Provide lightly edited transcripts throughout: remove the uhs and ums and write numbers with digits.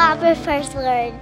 Albert first learned?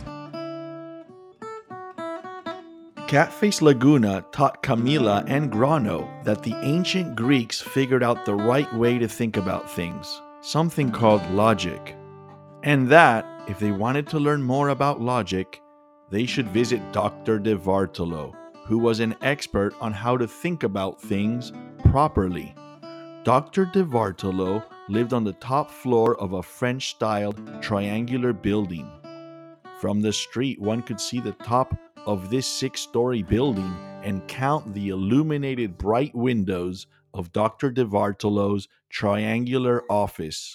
Catface Laguna taught Camila and Grano that the ancient Greeks figured out the right way to think about things, something called logic. And that, if they wanted to learn more about logic, they should visit Dr. de Vartolo, who was an expert on how to think about things properly. Dr. de Vartolo lived on the top floor of a French-styled triangular building. From the street, one could see the top of this 6-story building and count the illuminated bright windows of Dr. de Vartolo's triangular office.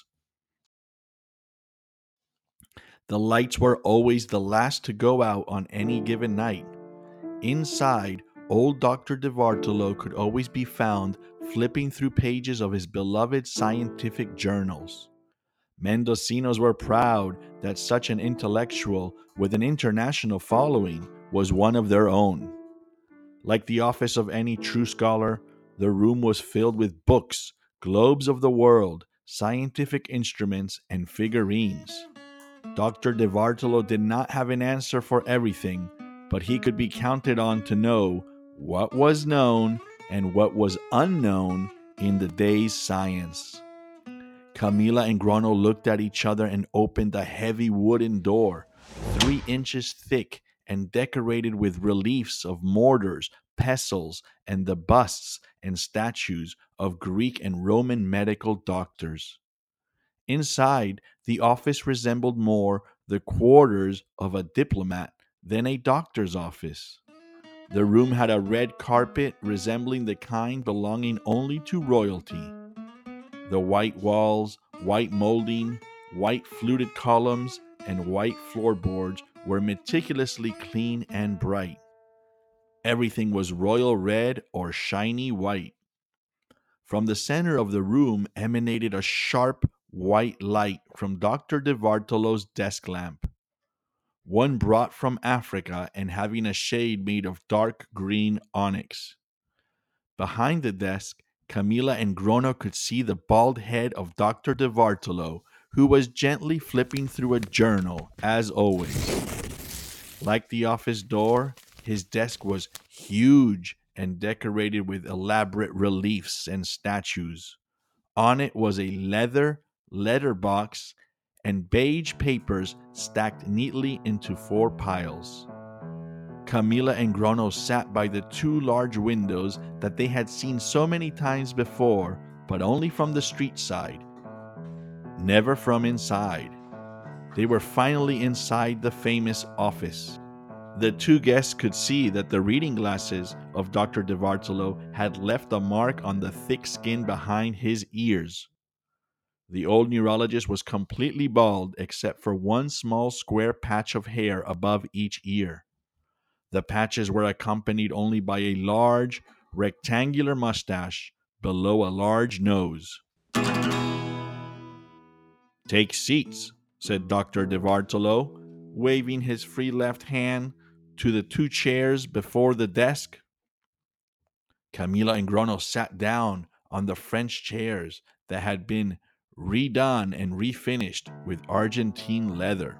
The lights were always the last to go out on any given night. Inside, old Dr. de Vartolo could always be found flipping through pages of his beloved scientific journals. Mendocinos were proud that such an intellectual with an international following was one of their own. Like the office of any true scholar, the room was filled with books, globes of the world, scientific instruments, and figurines. Dr. de Vartolo did not have an answer for everything, but he could be counted on to know what was known and what was unknown in the day's science. Camila and Grano looked at each other and opened a heavy wooden door, 3 inches thick and decorated with reliefs of mortars, pestles, and the busts and statues of Greek and Roman medical doctors. Inside, the office resembled more the quarters of a diplomat than a doctor's office. The room had a red carpet resembling the kind belonging only to royalty. The white walls, white molding, white fluted columns, and white floorboards were meticulously clean and bright. Everything was royal red or shiny white. From the center of the room emanated a sharp white light from Dr. de Vartolo's desk lamp, one brought from Africa and having a shade made of dark green onyx. Behind the desk, Camila and Grano could see the bald head of Dr. de Vartolo, who was gently flipping through a journal, as always. Like the office door, his desk was huge and decorated with elaborate reliefs and statues. On it was a leather box and beige papers stacked neatly into 4 piles. Camila and Grano sat by the 2 large windows that they had seen so many times before, but only from the street side, never from inside. They were finally inside the famous office. The 2 guests could see that the reading glasses of Dr. de Vartolo had left a mark on the thick skin behind his ears. The old neurologist was completely bald except for one small square patch of hair above each ear. The patches were accompanied only by a large, rectangular mustache below a large nose. "Take seats," said Dr. de Vartolo, waving his free left hand to the 2 chairs before the desk. Camila and Grano sat down on the French chairs that had been redone and refinished with Argentine leather.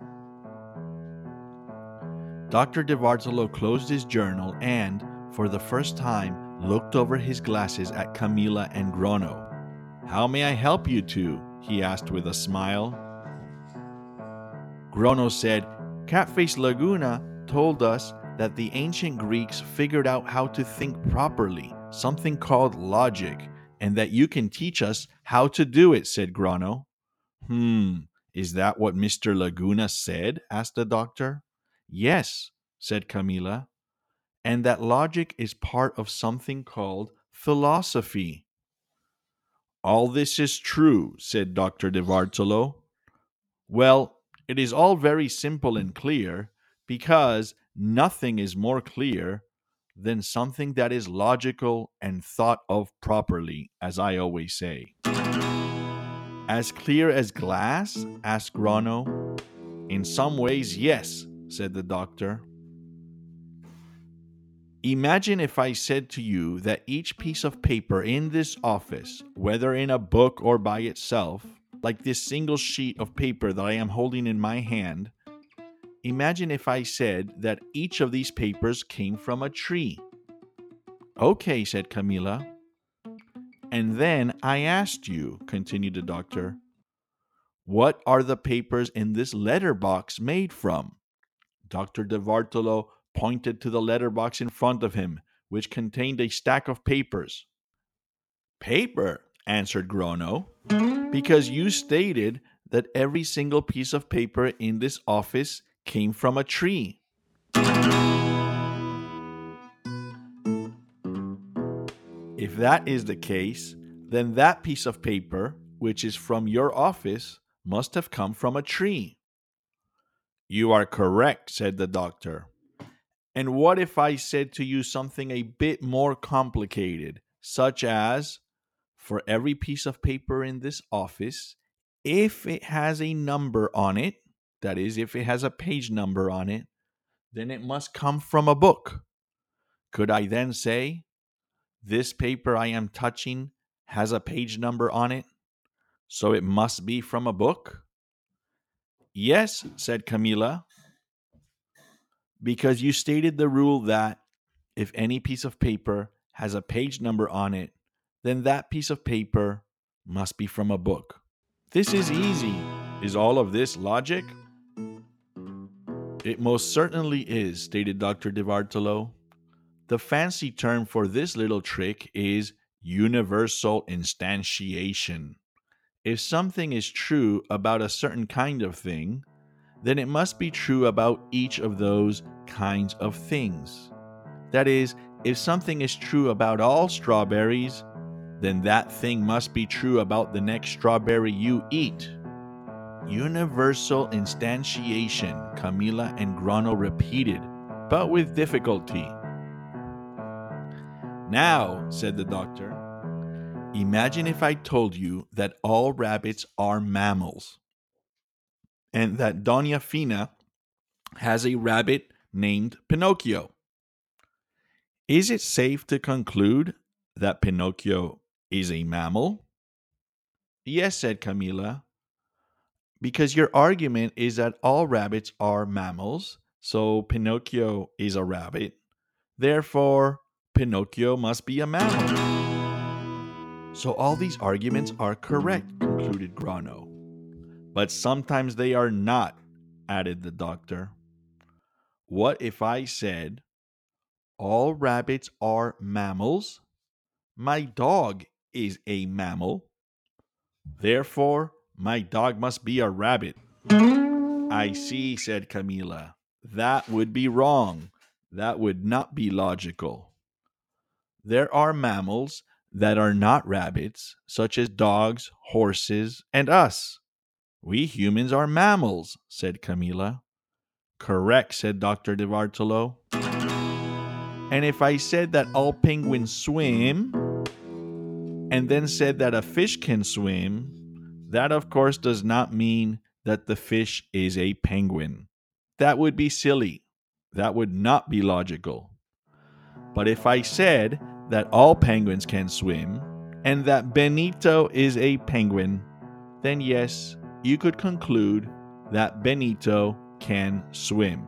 Dr. de Vartolo closed his journal and, for the first time, looked over his glasses at Camila and Grano. "How may I help you 2?" he asked with a smile. Grano said, "Catface Laguna told us that the ancient Greeks figured out how to think properly, something called logic, and that you can teach us how to do it," said Grano. Is that what Mr. Laguna said?" asked the doctor. "Yes," said Camila, "and that logic is part of something called philosophy." "All this is true," said Dr. de Vartolo. "Well, it is all very simple and clear, because nothing is more clear than something that is logical and thought of properly, as I always say." "As clear as glass?" asked Grano. "In some ways, yes," said the doctor. Imagine if I said to you that each piece of paper in this office, whether in a book or by itself, like this single sheet of paper that I am holding in my hand, Imagine if I said that each of these papers came from a tree. Okay, said Camila. And then I asked you, continued the doctor, what are the papers in this letterbox made from? Dr. de Vartolo pointed to the letterbox in front of him, which contained a stack of papers. Paper, answered Grono, because you stated that every single piece of paper in this office came from a tree. If that is the case, then that piece of paper, which is from your office, must have come from a tree. You are correct, said the doctor. And what if I said to you something a bit more complicated, such as, for every piece of paper in this office, if it has a number on it, that is, if it has a page number on it, then it must come from a book. Could I then say, this paper I am touching has a page number on it, so it must be from a book? Yes, said Camila, because you stated the rule that if any piece of paper has a page number on it, then that piece of paper must be from a book. This is easy. Is all of this logic? It most certainly is, stated Dr. de Vartolo. The fancy term for this little trick is universal instantiation. If something is true about a certain kind of thing, then it must be true about each of those kinds of things. That is, if something is true about all strawberries, then that thing must be true about the next strawberry you eat. Universal instantiation, Camila and Grono repeated, but with difficulty. Now, said the doctor, imagine if I told you that all rabbits are mammals, and that Doña Fina has a rabbit named Pinocchio. Is it safe to conclude that Pinocchio is a mammal? Yes, said Camila, because your argument is that all rabbits are mammals, so Pinocchio is a rabbit. Therefore, Pinocchio must be a mammal. So all these arguments are correct, concluded Grono. But sometimes they are not, added the doctor. What if I said, all rabbits are mammals? My dog is a mammal. Therefore, my dog must be a rabbit. I see, said Camila. That would be wrong. That would not be logical. There are mammals that are not rabbits, such as dogs, horses, and us. We humans are mammals, said Camila. Correct, said Dr. de Vartolo. And if I said that all penguins swim, and then said that a fish can swim, that of course does not mean that the fish is a penguin. That would be silly. That would not be logical. But if I said that all penguins can swim, and that Benito is a penguin, then yes, you could conclude that Benito can swim.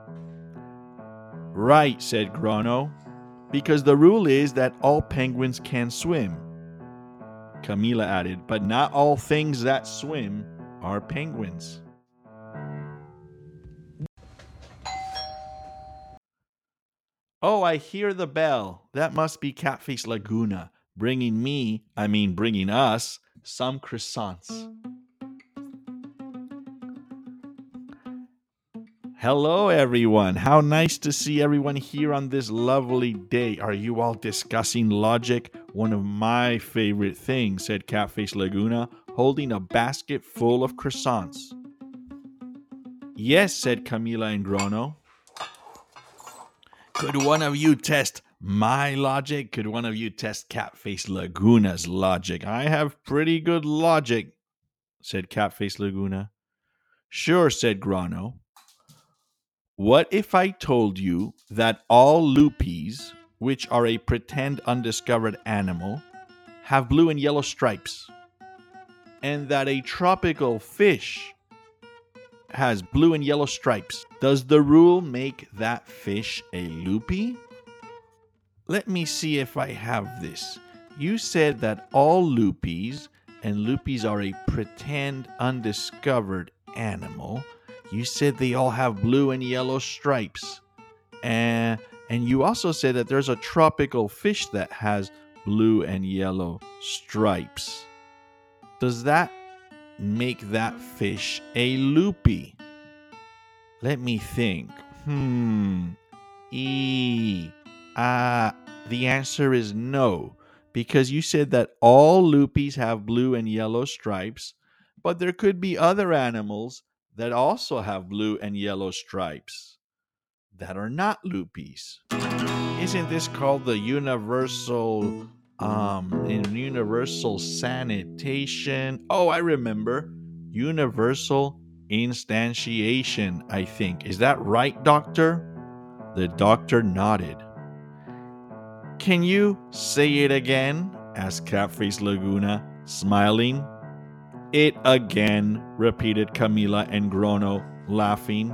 Right, said Grono, because the rule is that all penguins can swim. Camila added, but not all things that swim are penguins. Oh, I hear the bell. That must be Catface Laguna, bringing us, some croissants. Hello, everyone. How nice to see everyone here on this lovely day. Are you all discussing logic? One of my favorite things, said Catface Laguna, holding a basket full of croissants. Yes, said Camila and Grono. Could one of you test my logic? Could one of you test Catface Laguna's logic? I have pretty good logic, said Catface Laguna. Sure, said Grono. What if I told you that all lupis, which are a pretend undiscovered animal, have blue and yellow stripes, and that a tropical fish has blue and yellow stripes? Does the rule make that fish a loopy? Let me see if I have this. You said that all loopies, and loopies are a pretend undiscovered animal. You said they all have blue and yellow stripes. And you also said that there's a tropical fish that has blue and yellow stripes. Does that make that fish a loopy? Let me think. E. The answer is no, because you said that all loopies have blue and yellow stripes, but there could be other animals that also have blue and yellow stripes that are not loopies. Isn't this called the universal sanitation? Oh, I remember. Universal instantiation, I think. Is that right, doctor? The doctor nodded. Can you say it again? Asked Catface Laguna, smiling. It again, repeated Camila and Grono, laughing.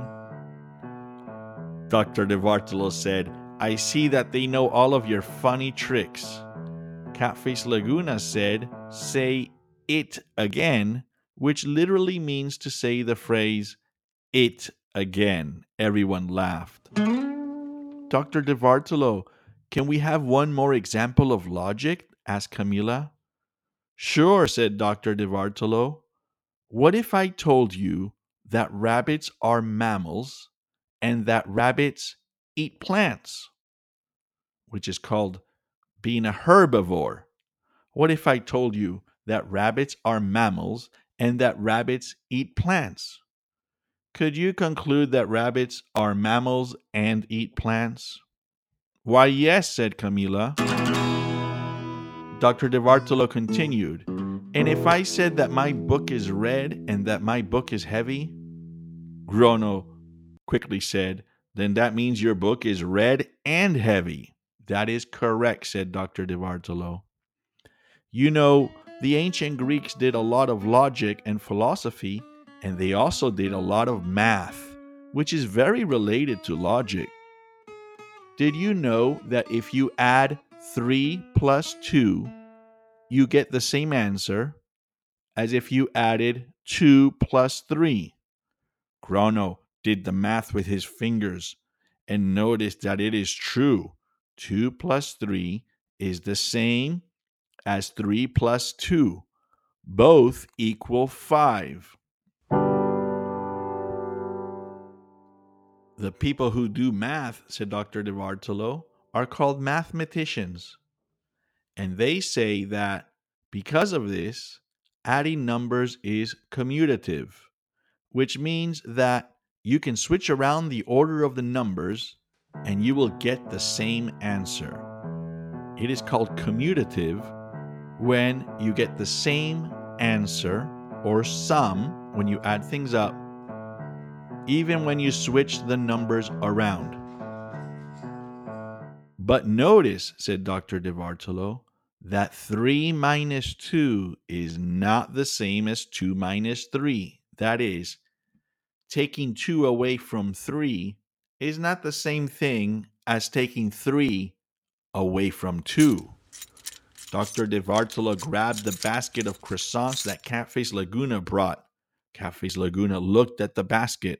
Dr. DeVartolo said, I see that they know all of your funny tricks. Catface Laguna said, say it again, which literally means to say the phrase, it again. Everyone laughed. Dr. DeVartolo, can we have one more example of logic? Asked Camila. Sure, said Dr. DeVartolo. What if I told you that rabbits are mammals and that rabbits eat plants, which is called being a herbivore? What if I told you that rabbits are mammals and that rabbits eat plants? Could you conclude that rabbits are mammals and eat plants? Why, yes, said Camila. Dr. DeVartolo continued, and if I said that my book is red and that my book is heavy? Grono quickly said, then that means your book is red and heavy. That is correct, said Dr. DeVartolo. You know, the ancient Greeks did a lot of logic and philosophy, and they also did a lot of math, which is very related to logic. Did you know that if you add 3 plus 2, you get the same answer as if you added 2 plus 3? Grono did the math with his fingers and noticed that it is true. 2 plus 3 is the same as 3 plus 2. Both equal 5. The people who do math, said Dr. DeVartolo, are called mathematicians. And they say that because of this, adding numbers is commutative, which means that you can switch around the order of the numbers and you will get the same answer. It is called commutative when you get the same answer or sum when you add things up, even when you switch the numbers around. But notice, said Dr. DeVartolo, that 3 minus 2 is not the same as 2 minus 3. That is, taking 2 away from 3 is not the same thing as taking 3 away from 2. Dr. DeVartolo grabbed the basket of croissants that Catface Laguna brought. Catface Laguna looked at the basket.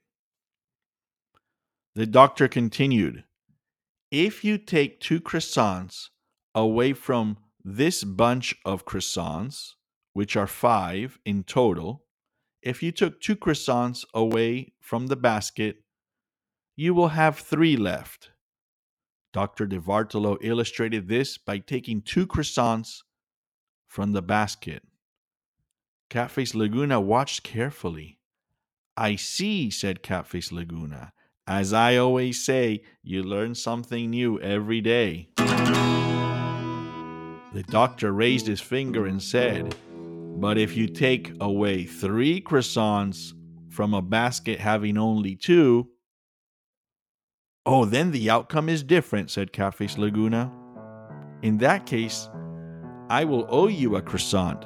The doctor continued, if you take 2 croissants away from this bunch of croissants, which are 5 in total, if you took 2 croissants away from the basket, you will have 3 left. Dr. DeVartolo illustrated this by taking 2 croissants from the basket. Catface Laguna watched carefully. I see, said Catface Laguna. As I always say, you learn something new every day. The doctor raised his finger and said, but if you take away 3 croissants from a basket having only 2, oh, then the outcome is different, said Catface Laguna. In that case, I will owe you a croissant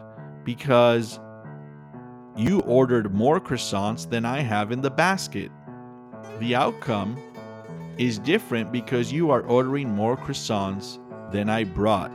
because you ordered more croissants than I have in the basket. The outcome is different because you are ordering more croissants than I brought.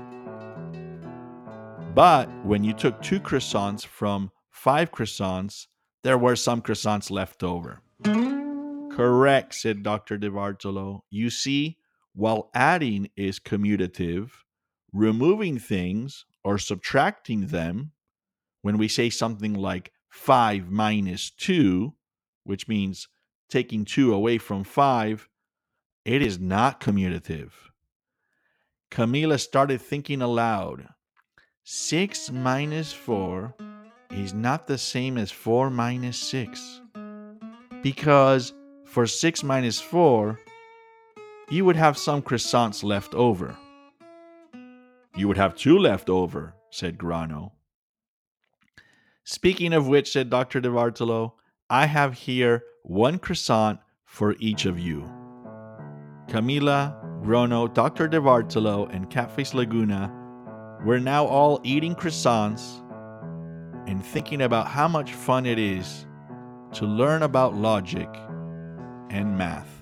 But when you took 2 croissants from 5 croissants, there were some croissants left over. Correct, said Dr. DeVartolo. You see, while adding is commutative, removing things or subtracting them, when we say something like 5 minus 2, which means taking 2 away from 5, it is not commutative. Camila started thinking aloud. 6 minus 4 is not the same as 4 minus 6. Because for 6 minus 4, you would have some croissants left over. You would have 2 left over, said Grano. Speaking of which, said Dr. DeVartolo, I have here 1 croissant for each of you. Camila, Grano, Dr. DeVartolo, and Catface Laguna were now all eating croissants and thinking about how much fun it is to learn about logic and math.